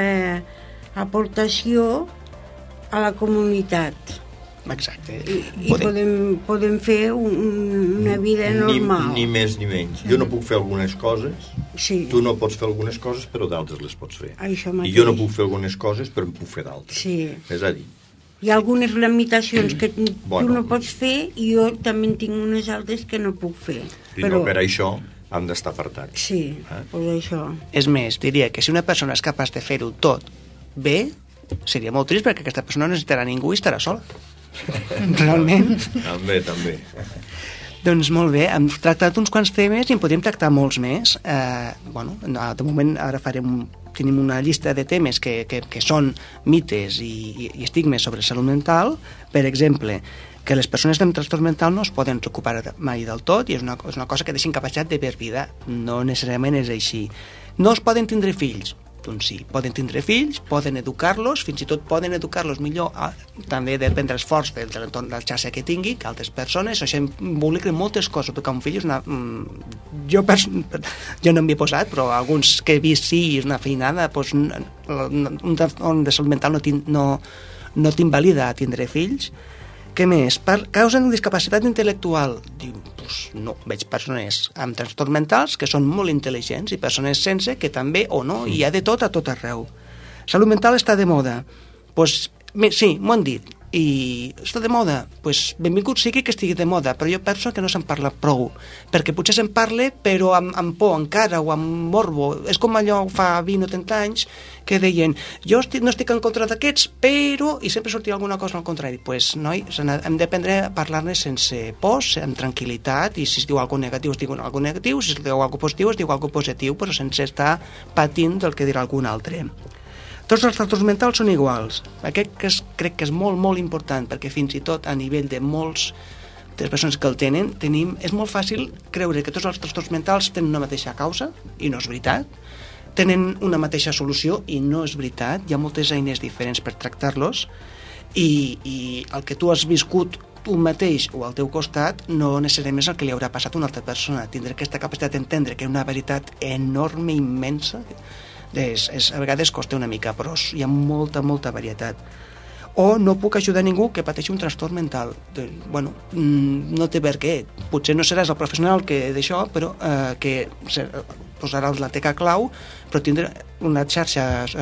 aportació a la comunitat. Exacte. I, i podem, podem fer un, una vida normal. Ni, ni més ni menys. Jo no puc fer algunes coses, sí. Tu no pots fer algunes coses, però d'altres les pots fer. Això mateix. I jo no puc fer algunes coses, però en puc fer d'altres. Sí. És a dir... Hi ha algunes limitacions que tu bueno. no pots fer i jo també tinc unes altres que no puc fer. I però... no per això han d'estar apartats. Sí, eh? Per això. És més, diria que si una persona és capaç de fer-ho tot bé, seria molt trist perquè aquesta persona no necessitarà ningú i estarà sola. Realment. També, també. Doncs molt bé, hem tractat uns quants temes i en podríem tractar molts més. Eh, bueno, de moment ara farem, tenim una llista de temes que, que, que són mites i, i, i estigmes sobre salut mental. Per exemple, que les persones amb trastorn mental no es poden preocupar mai del tot i és una, és una cosa que deixa incapacitat de per vida. No necessàriament és així. No es poden tindre fills. Doncs sí, poden tindre fills, poden educar-los, fins i tot poden educar-los millor, ah, també depèn de l'esforç de, de l'entorn de la xarxa que tingui, que altres persones. Això involucra moltes coses, perquè un fill és una... Jo, jo no m'hi he posat, però alguns que he vist sí, és una feinada, doncs, un trastorn de salut mental no, no, no t'invalida tindre fills. Què més? Per causa de discapacitat intel·lectual. Diu, doncs no, veig persones amb trastorns mentals que són molt intel·ligents i persones sense que també o no, hi ha de tot a tot arreu. Salut mental està de moda. Pues, sí, m'ho han dit. I està de moda, pues, benvingut sigui que estigui de moda, però jo penso que no se'n parla prou, perquè potser se'n parla però amb, amb por encara o amb morbo. És com allò fa vint o trenta anys que deien, jo estic, no estic en contra d'aquests, però... i sempre sortia alguna cosa al contrari. Pues, noi, hem d'aprendre a parlar-ne sense pors, amb tranquil·litat, i si es diu alguna cosa negatiu es diu alguna cosa negatiu, si es diu alguna cosa positiu es diu alguna cosa positiu, però sense estar patint del que dirà algun altre. Tots els trastorns mentals són iguals. Aquest que és, crec que és molt, molt important, perquè fins i tot a nivell de molts de les persones que el tenen, tenim, és molt fàcil creure que tots els trastorns mentals tenen una mateixa causa, i no és veritat. Tenen una mateixa solució, i no és veritat. Hi ha moltes eines diferents per tractar-los, i, i el que tu has viscut tu mateix o al teu costat no necessàriament és el que li haurà passat a una altra persona. Tindre aquesta capacitat d'entendre que hi ha una veritat enorme, immensa, És, és, a vegades costa una mica, però hi ha molta, molta varietat. O no puc ajudar ningú que pateixi un trastorn mental. Bueno, no té per què. Potser no seràs el professional que d'això, però eh, que posaràs la teca clau, però tindre una xarxa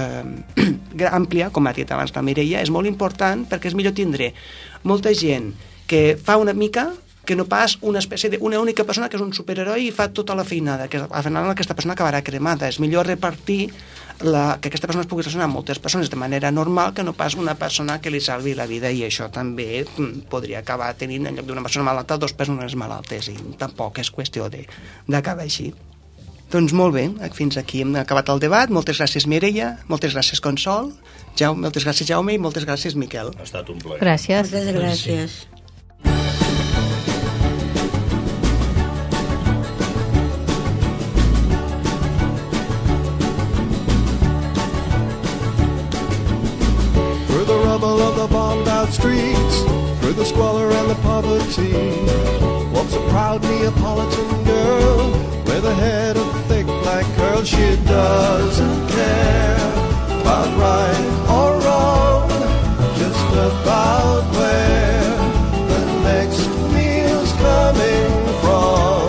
eh, àmplia, com ha dit abans la Mireia, és molt important, perquè és millor tindre molta gent que fa una mica que no pas una espècie d'una única persona que és un superheroi i fa tota la feinada, que al final aquesta persona acabarà cremada. És millor repartir la, que aquesta persona es pugui relacionar amb moltes persones de manera normal que no pas una persona que li salvi la vida, i això també podria acabar tenint, en lloc d'una persona malalta, dues persones malaltes, i tampoc és qüestió d'acabar així. Doncs molt bé, fins aquí hem acabat el debat. Moltes gràcies, Mireia, moltes gràcies, Consol, Jaume, moltes gràcies, Jaume, i moltes gràcies, Miquel. Ha estat un plaer. Gràcies. Moltes gràcies. Through the rubble of the bombed-out streets, through the squalor and the poverty, walks a proud Neapolitan girl with a head of thick black curls. She doesn't care about right or wrong, just about where the next meal's coming from.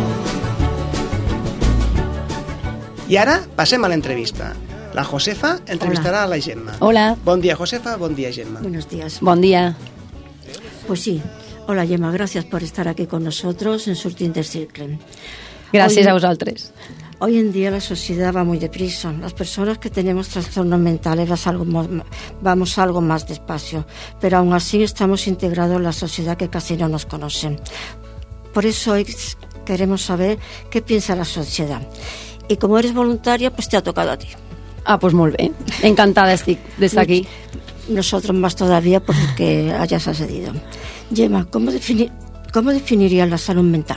I ara passem a l'entrevista. La Josefa entrevistará Hola. a la Gemma. Hola. Bon dia, Josefa, bon dia, Gemma. Buenos días. Buen día. Pues sí. Hola, Gemma, gracias por estar aquí con nosotros en Sortint de Circle. Gràcies Hoy- a vosaltres. Hoy en día la sociedad va muy deprisa. Las personas que tenemos trastornos mentales vas algo mo- vamos algo más despacio, pero aún así estamos integrados en la sociedad que casi no nos conocen. Por eso hoy queremos saber qué piensa la sociedad. Y como eres voluntaria, pues te ha tocado a ti. Ah, pues molt bé. Encantada estic d'estar aquí. Nosotros más todavía porque hayas accedido. Gemma, ¿cómo, defini- ¿cómo definirías la salud mental?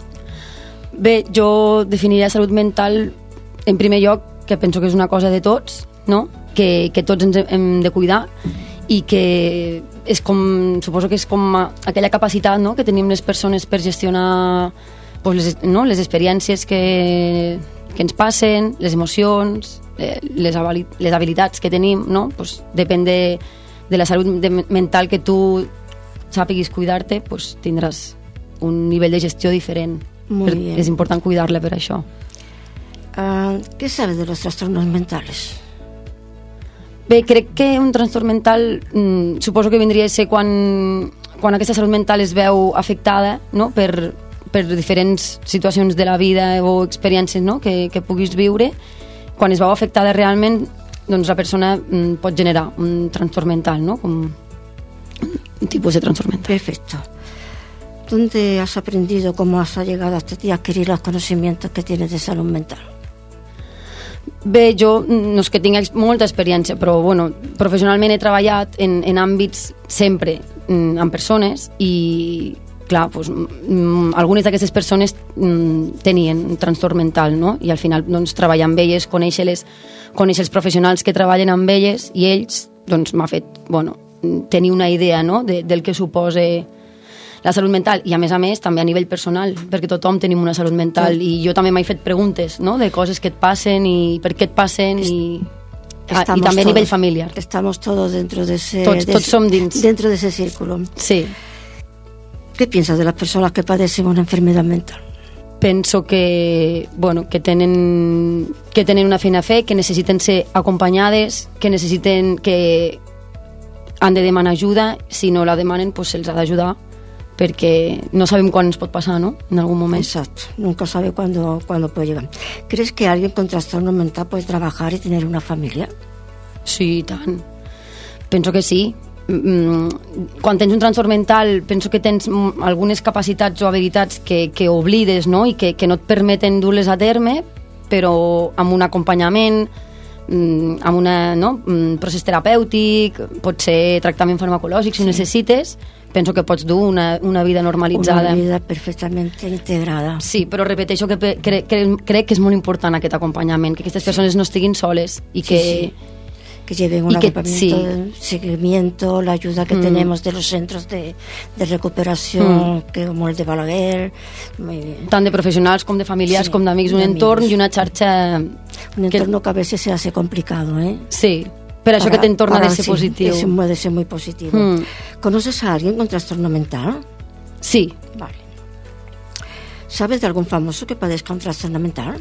Bé, jo definiria salut mental en primer lloc que penso que és una cosa de tots, no? que, que tots ens hem de cuidar i que és com, suposo que és com aquella capacitat, no?, que tenim les persones per gestionar pues, les, no? les experiències que, que ens passen, les emocions, eh, les, habili les habilitats que tenim, no? Pues, depèn de, de la salut de, mental que tu sàpiguis cuidar-te, pues, tindràs un nivell de gestió diferent. Muy Per- bien. És important cuidar-la per això. Ah, ¿Qué sabes de los trastornos mentales? Bé, crec que un trastorn mental mm, suposo que vindria a ser quan, quan aquesta salut mental es veu afectada, no?, per, per diferents situacions de la vida o experiències, no?, que, que puguis viure. Quan es veu afectada realment, doncs la persona mm, pot generar un trastorn mental, no?, com un tipus de trastorn mental. Perfecto. ¿Dónde has aprendido, cómo has llegado hasta ti a adquirir los conocimientos que tienes de salud mental? Bé, jo no és que tinc ex molta experiència, però bueno, professionalment he treballat en, en àmbits sempre mm, amb persones i, clar, doncs, mm, algunes d'aquestes persones mm, tenien un trastorn mental, no? I al final doncs, treballar amb elles, conèixer-les, conèixer els professionals que treballen amb elles i ells doncs, m'ha fet bueno, tenir una idea, no?, de, del que suposa la salut mental i a més a més també a nivell personal, perquè tothom tenim una salut mental i jo també m'he fet preguntes, no?, de coses que et passen i per què et passen i, ah, i també a nivell familiar. Estamos todos dentro de ese, Tots- de tots ese- som dins. dentro de ese círculo. Sí, ¿Qué piensas de las personas que padecen una enfermedad mental? penso que, bueno, que tenen que tenen una feina a fer, que necessiten ser acompanyades, que necessiten que han de demanar ajuda, si no la demanen pues se'ls ha d'ajudar perquè no sabem quan ens pot passar, no?, en algun moment. Exacto, nunca sabe cuándo, cuándo puede llegar. ¿Crees que alguien con trastorno mental puede trabajar y tener una familia? Sí, i tant. Penso que sí. Mm, quan tens un trastorn mental penso que tens mm, algunes capacitats o habilitats que, que oblides, no?, i que, que no et permeten dur-les a terme, però amb un acompanyament, mm, amb un no, mm, procés terapèutic, pot ser tractament farmacològic si ho necessites, penso que pots dur una, una vida normalitzada. Una vida perfectamente integrada. Sí, però repeteixo que pe- cre cre crec que és molt important aquest acompanyament, que aquestes persones no estiguin soles i que... Sí, sí. Que lleven un Y que- acompañamiento, sí. de seguimiento, la ayuda que Mm. tenemos de los centros de, de recuperación, Mm. que como el de Balaguer. Muy bien. tant de professionals com de familiars, Sí, com d'amics, un d'amics. entorn i una xarxa... Un que- entorno que a veces se hace complicado, ¿eh? Sí, per això Para- que t'entorna para- de ser sí, positiu. ese puede ser muy positivo. Mm. ¿Conoces a alguien con trastorno mental? Sí, Vale. ¿Sabes de algún famoso que padezca un trastorno mental?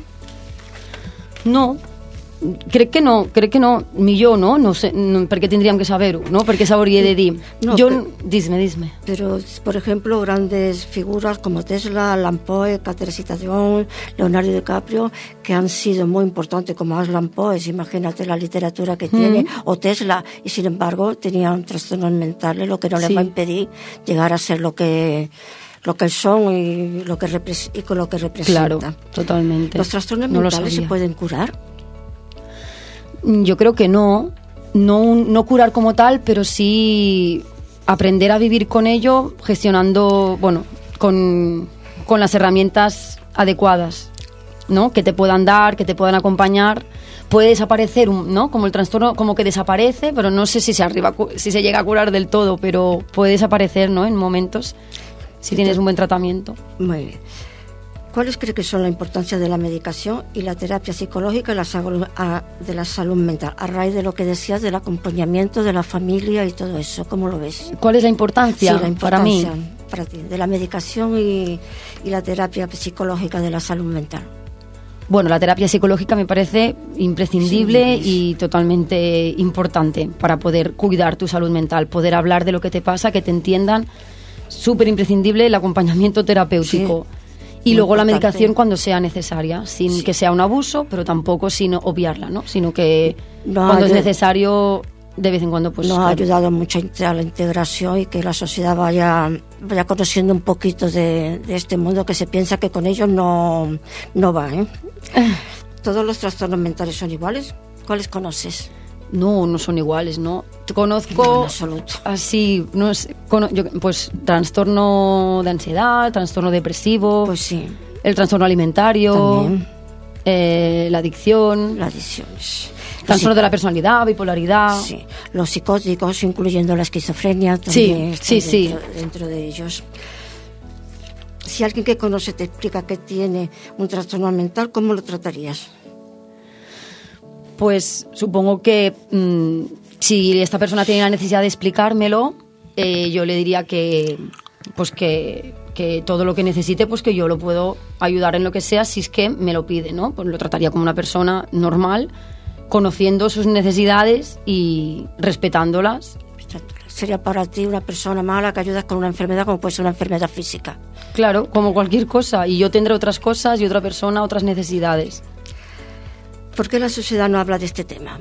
no, crec que no, crec que no, millor no, no sé, no, perquè tindríem que saber-ho, no? Perquè s'hauria de dir. No, jo, però- dis-me, dis-me. Pero, por ejemplo, grandes figuras como Tesla, Alan Poe, Catherine Zeta-Jones, Leonardo DiCaprio, que han sido muy importantes, como Alan Poe, imagínate la literatura que tiene, o Tesla, y sin embargo tenían trastornos mentales, lo que no les Sí. va a impedir llegar a ser lo que lo que son y lo que repres- y con lo que representan. Claro, totalmente. ¿Los trastornos No lo mentales se sabía. pueden curar? Yo creo que no, no, un, no curar como tal, pero sí aprender a vivir con ello, gestionando, bueno, con, con las herramientas adecuadas, ¿no? Que te puedan dar, que te puedan acompañar. Puede desaparecer, ¿no? Como el trastorno, como que desaparece, pero no sé si se arriba, si se llega a curar del todo, pero puede desaparecer, ¿no? En momentos, si tienes un buen tratamiento. Muy bien. ¿Cuáles cree que son la importancia de la medicación y la terapia psicológica y la salud, a, de la salud mental? A raíz de lo que decías del acompañamiento de la familia y todo eso, ¿cómo lo ves? ¿Cuál es la importancia, sí, la importancia para mí? Para ti, de la medicación y, y la terapia psicológica de la salud mental. Bueno, la terapia psicológica me parece imprescindible sí, y totalmente importante para poder cuidar tu salud mental, poder hablar de lo que te pasa, que te entiendan. Súper imprescindible el acompañamiento terapéutico. Sí. Y luego importante. La medicación cuando sea necesaria, sin sí. que sea un abuso, pero tampoco sin obviarla, ¿no? Sino que no, cuando es necesario, de vez en cuando, pues... Nos ha ayudado mucho a la integración y que la sociedad vaya, vaya conociendo un poquito de, de este mundo que se piensa que con ellos no, no va, ¿eh? ¿Todos los trastornos mentales son iguales? ¿Cuáles conoces? No, no son iguales, ¿no? Conozco no, así, no sé, cono, yo, pues trastorno de ansiedad, trastorno depresivo, pues sí, el trastorno alimentario, eh, la adicción, la adicción, trastorno de la personalidad, bipolaridad, sí, los psicóticos, incluyendo la esquizofrenia, también sí, sí, dentro, sí. dentro de ellos. Si alguien que conoce te explica que tiene un trastorno mental, ¿cómo lo tratarías? Pues supongo que mmm, si esta persona tiene la necesidad de explicármelo, eh, yo le diría que pues que, que todo lo que necesite, pues que yo lo puedo ayudar en lo que sea si es que me lo pide, ¿no? Pues lo trataría como una persona normal, conociendo sus necesidades y respetándolas. Sería para ti una persona mala que ayudas con una enfermedad como puede ser una enfermedad física. Claro, como cualquier cosa. Y yo tendré otras cosas y otra persona otras necesidades. ¿Por qué la sociedad no habla de este tema?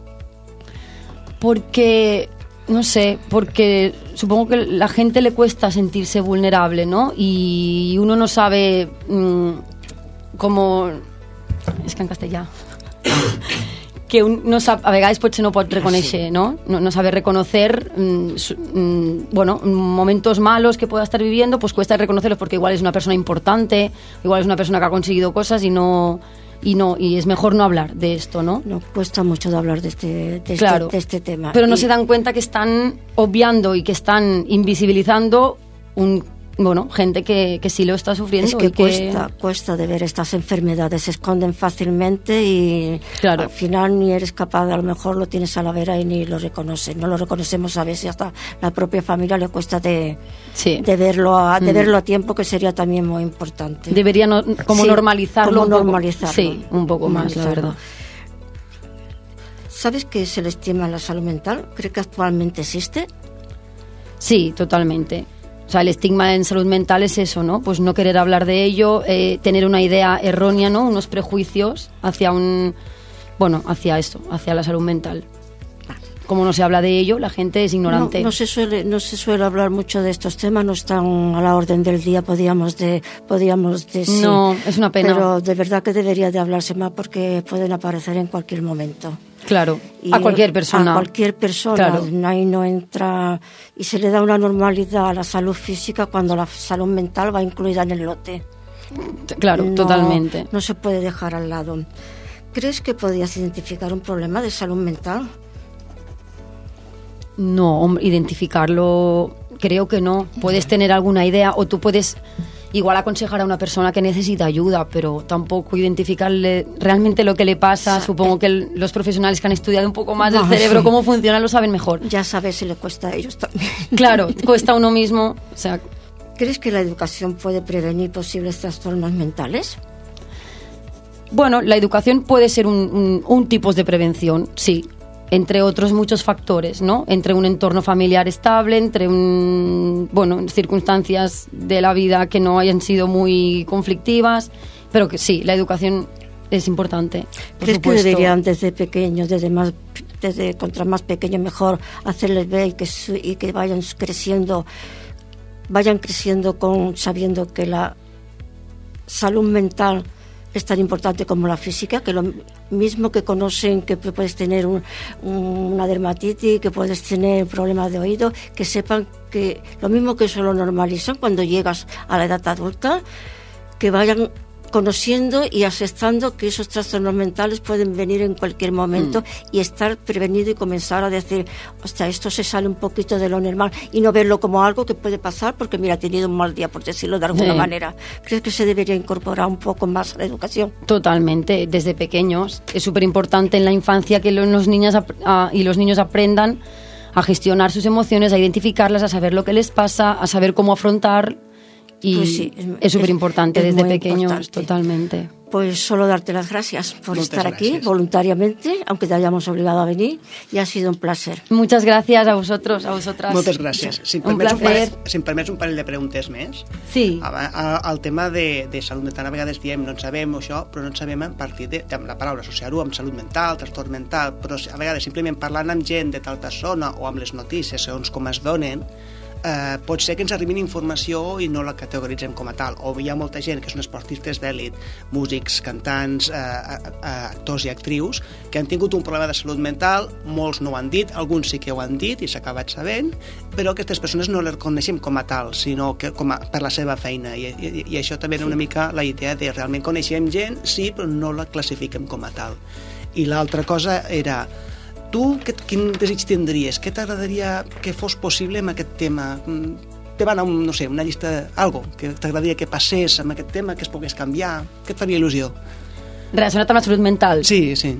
Porque, no sé, porque supongo que a la gente le cuesta sentirse vulnerable, ¿no? Y uno no sabe mmm, cómo... És que en castellà... que un no sap, a vegades potser no pot reconèixer, ¿no? No, no sabe reconocer mmm, mmm, bueno, momentos malos que pueda estar viviendo, pues cuesta reconocerlos porque igual es una persona importante, igual es una persona que ha conseguido cosas y no... y no y es mejor no hablar de esto, ¿no? No, cuesta mucho de hablar de este, de claro, este, de este tema. Pero no y... se dan cuenta que están obviando y que están invisibilizando un, bueno, gente que, que sí lo está sufriendo. Es que, y que cuesta, cuesta de ver estas enfermedades, se esconden fácilmente y claro. Al final ni eres capaz, a lo mejor lo tienes a la vera y ni lo reconoces. No lo reconocemos a veces, hasta la propia familia le cuesta de, sí. de, verlo, a, de mm. verlo a tiempo, que sería también muy importante. Debería no, como sí, normalizarlo. Como un normalizarlo. Poco, sí, un poco más, la verdad. ¿Sabes qué es el estigma en la salud mental? ¿Cree que actualmente existe? Sí, totalmente. O sea, el estigma en salud mental es eso, ¿no? Pues no querer hablar de ello, eh, tener una idea errónea, ¿no? Unos prejuicios hacia un... Bueno, hacia esto, hacia la salud mental. Como no se habla de ello, la gente es ignorante. No, no, se suele, no se suele hablar mucho de estos temas, no están a la orden del día, podríamos de, podríamos decir. No, es una pena. Pero de verdad que debería de hablarse más porque pueden aparecer en cualquier momento. Claro, y a cualquier persona. A cualquier persona, claro. Ahí no entra... Y se le da una normalidad a la salud física cuando la salud mental va incluida en el lote. Claro, no, totalmente. No se puede dejar al lado. ¿Crees que podrías identificar un problema de salud mental? No, hombre, identificarlo creo que no. Puedes tener alguna idea o tú puedes igual aconsejar a una persona que necesita ayuda, pero tampoco identificarle realmente lo que le pasa. O sea, supongo que el, los profesionales que han estudiado un poco más no, del cerebro, sí. cómo funciona, lo saben mejor. Ya sabes si le cuesta a ellos también. Claro, cuesta a uno mismo. O sea, ¿crees que la educación puede prevenir posibles trastornos mentales? Bueno, la educación puede ser un, un, un tipo de prevención, sí. Entre otros muchos factores, ¿no? Entre un entorno familiar estable, entre un, bueno, circunstancias de la vida que no hayan sido muy conflictivas, pero que sí, la educación es importante. ¿Crees que deberían desde pequeños, desde más, desde contra más pequeños mejor, hacerles ver y que, y que vayan creciendo, vayan creciendo con sabiendo que la salud mental es tan importante como la física, que lo mismo que conocen que puedes tener un, una dermatitis, que puedes tener problemas de oído, que sepan que lo mismo que eso lo normalizan cuando llegas a la edad adulta, que vayan conociendo y aceptando que esos trastornos mentales pueden venir en cualquier momento mm. y estar prevenido y comenzar a decir, hostia, esto se sale un poquito de lo normal, y no verlo como algo que puede pasar porque mira, ha tenido un mal día, por decirlo de alguna sí. manera. ¿Crees que se debería incorporar un poco más a la educación? Totalmente, desde pequeños. Es súper importante en la infancia que los niños a, y los niños aprendan a gestionar sus emociones, a identificarlas, a saber lo que les pasa, a saber cómo afrontar. Y pues sí, es súper importante desde pequeños, importante. Totalmente. Pues solo darte las gracias por Muchas estar gracias. aquí voluntariamente, aunque te hayamos obligado a venir, y ha sido un placer. Muchas gràcies a vosaltres, a vosaltres. Moltes gràcies. Si em un permets un, placer. parell, si em permets un parell de preguntes més. Sí. El tema de, de salut mental, a vegades diem no en sabem això, però no en sabem a partir de, de la paraula, associar-ho amb salut mental, trastorn mental, però a vegades simplement parlant amb gent de tal persona o amb les notícies, segons com es donen, Eh, pot ser que ens arribin informació i no la categoritzem com a tal, o hi ha molta gent que són esportistes d'èlit, músics, cantants, eh, eh, actors i actrius que han tingut un problema de salut mental, molts no ho han dit, alguns sí que ho han dit i s'ha acabat sabent, però aquestes persones no les coneixem com a tal, sinó que com a, per la seva feina, i, i, i això també era una mica la idea de realment coneixem gent, sí, però no la classifiquem com a tal. I l'altra cosa era, tu que, quin desig tindries? Què t'agradaria que fos possible amb aquest tema? Te van a un, no sé, una llista, algo que t'agradaria que passés amb aquest tema, que es pogués canviar? Què et faria il·lusió? Relacionat amb la salut mental? Sí, sí.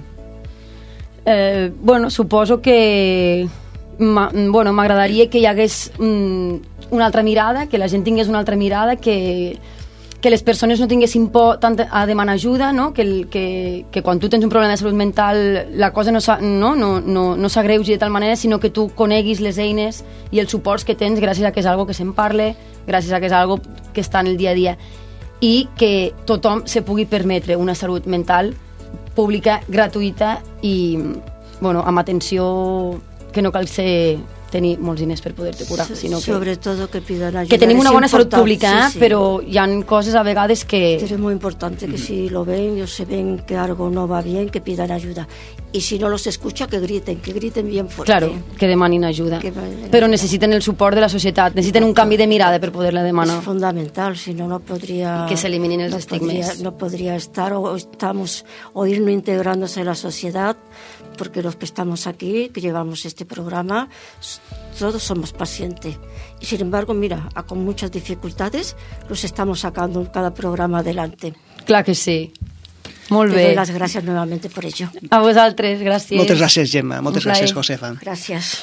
Eh, bueno, suposo que ma, bueno, m'agradaria que hi hagués mm, una altra mirada, que la gent tingués una altra mirada, que que les persones no tinguessin por tant a demanar ajuda, no? que, el, que, que quan tu tens un problema de salut mental la cosa no, no, no, no, no s'agreugi de tal manera, sinó que tu coneguis les eines i els suports que tens gràcies a que és algo que se'n parle, gràcies a que és algo que està en el dia a dia, i que tothom se pugui permetre una salut mental pública, gratuïta i bueno, amb atenció, que no cal ser tenir molts diners per poder-te curar, sinó que... Sobre todo que pidan ayuda. Que tenim una bona salut pública, sí, sí. Però hi ha coses a vegades que... Es muy importante que si lo ven o se ven que algo no va bien, que pidan ayuda. Y si no los escucha, que griten, que griten bien fuerte. Claro, que demanin ajuda. Que Però necessiten el suport de la societat, necessiten un canvi de mirada per poder-la demanar. Es fundamental, si no, no podría... Que se eliminen els no estigmes. Podría, no podría estar o estamos o ir no integrándose en la sociedad, porque los que estamos aquí, que llevamos este programa, todos somos pacientes. Y sin embargo, mira, con muchas dificultades los estamos sacando cada programa adelante. Clar que sí. Molt Te bé. doy las gracias nuevamente por ello. A vosaltres, gràcies. Moltes gràcies, Gemma. Moltes Un plaer. gràcies, Josefa. Gracias.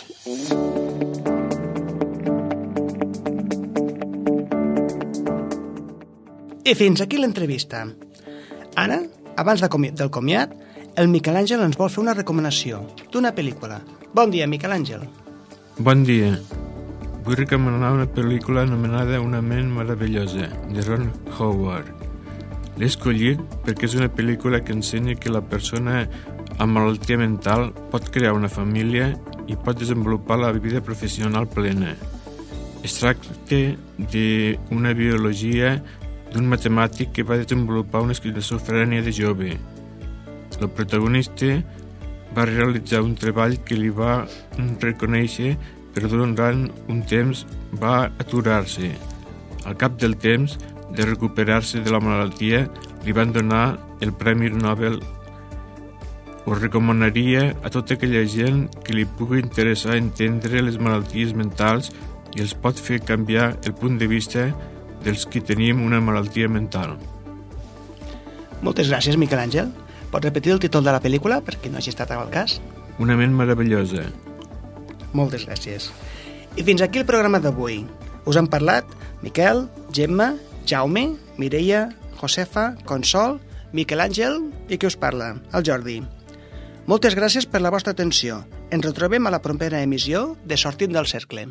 I fins aquí l'entrevista. Ara, abans de comi del comiat, el Miquel Àngel ens vol fer una recomanació d'una pel·lícula. Bon dia, Miquel Àngel. Bon dia. Vull recomanar una pel·lícula anomenada Una ment meravellosa, de Ron Howard. L'he escollit perquè és una pel·lícula que ensenya que la persona amb malaltia mental pot crear una família i pot desenvolupar la vida professional plena. Es tracta d'una biologia d'un matemàtic que va desenvolupar una esquizofrènia de jove. El protagonista va realitzar un treball que li va reconèixer, però durant un temps va aturar-se. Al cap del temps de recuperar-se de la malaltia, li van donar el Premi Nobel. Ho recomanaria a tota aquella gent que li pugui interessar entendre les malalties mentals i els pot fer canviar el punt de vista dels que tenim una malaltia mental. Moltes gràcies, Miquel Àngel. Pots repetir el títol de la pel·lícula, per qui no hagi estat al cas? Una ment meravellosa. Moltes gràcies. I fins aquí el programa d'avui. Us han parlat Miquel, Gemma, Jaume, Mireia, Josefa, Consol, Miquel Àngel i qui us parla, el Jordi. Moltes gràcies per la vostra atenció. Ens retrobem a la propera emissió de Sortint del Cercle.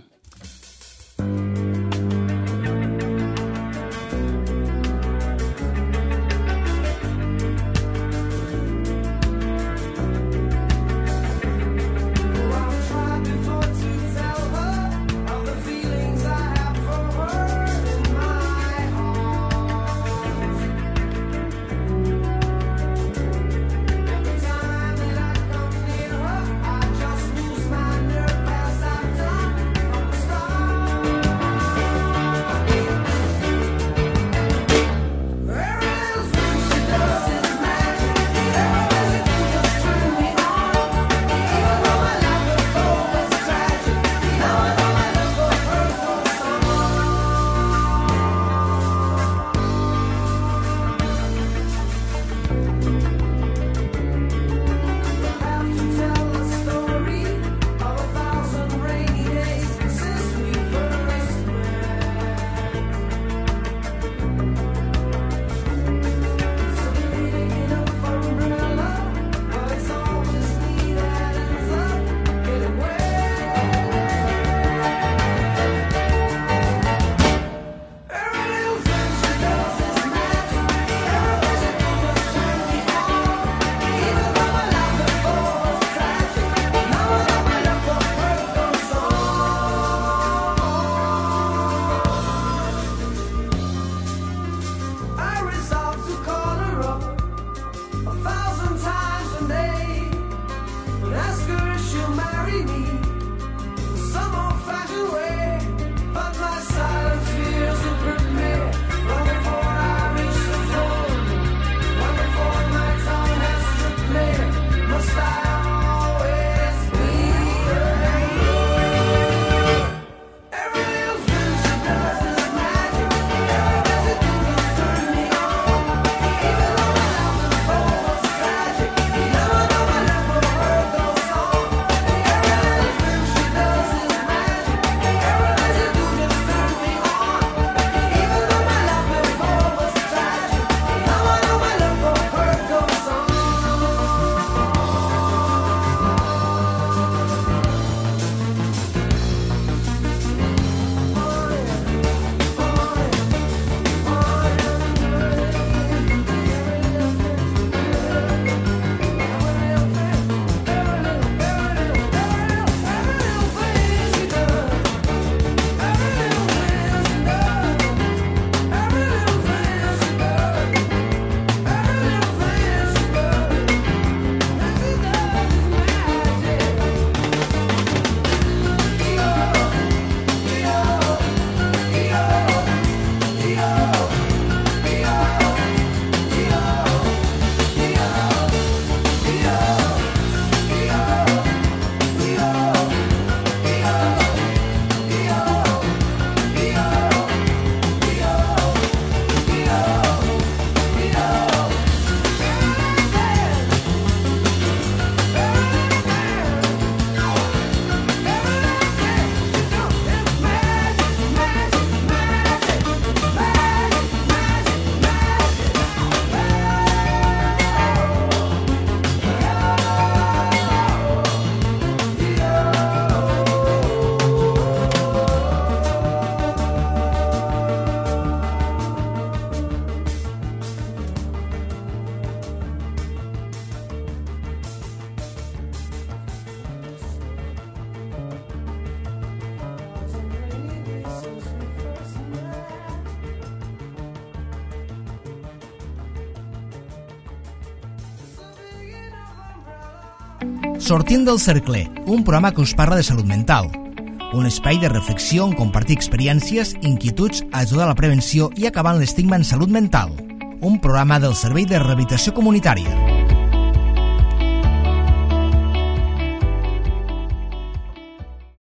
Sortint del cercle, un programa que us parla de salut mental. Un espai de reflexió on compartir experiències, inquietuds, ajudar a la prevenció i acabar amb l'estigma en salut mental. Un programa del Servei de Rehabilitació Comunitària.